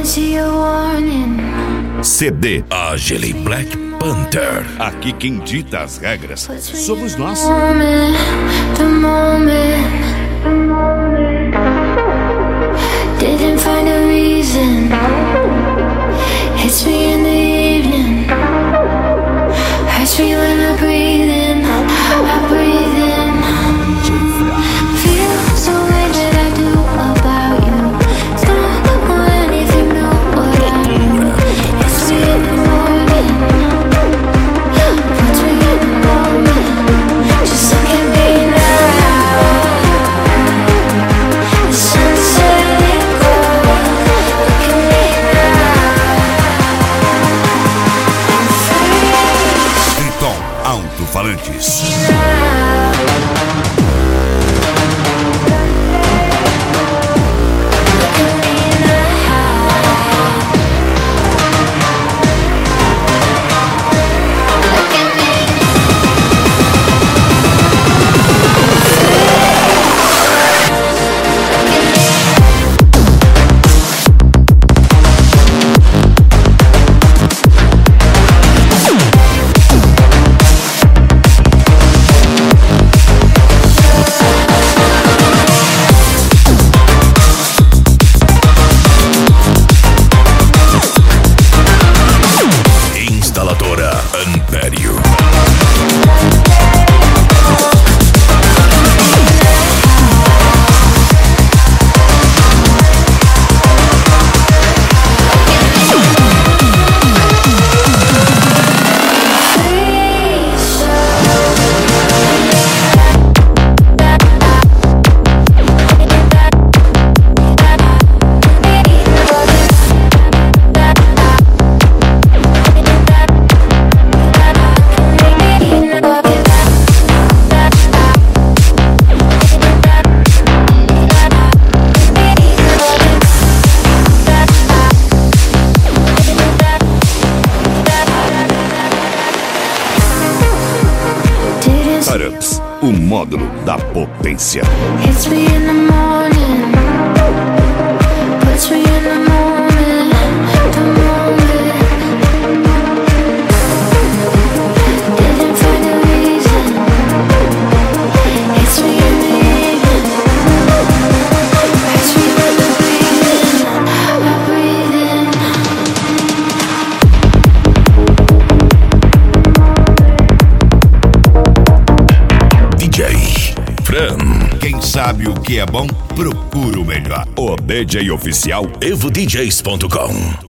CD Agile Black Panther. Aqui quem dita as regras somos nós. Didn't find a reason. Hits me in the evening. Hurts me when I breathe in. I breathe in. Feels the way that I do about you. Don't want anything new what I do. Hits me in the morning. Puts me in the moment. Just look at me now. The sun's setting cold. Look at me now. Triton Alto-Falantes. Instaladora Ampério. Startups, o módulo da potência. Hits me in the morning. Puts me in the moment. The moment. Didn't find a reason. Hits me in the evening. Hurts me when I breathe in. I breathe in. DJ Fran. Quem sabe o que é bom, procura o melhor. O DJ oficial EvoDJs.com.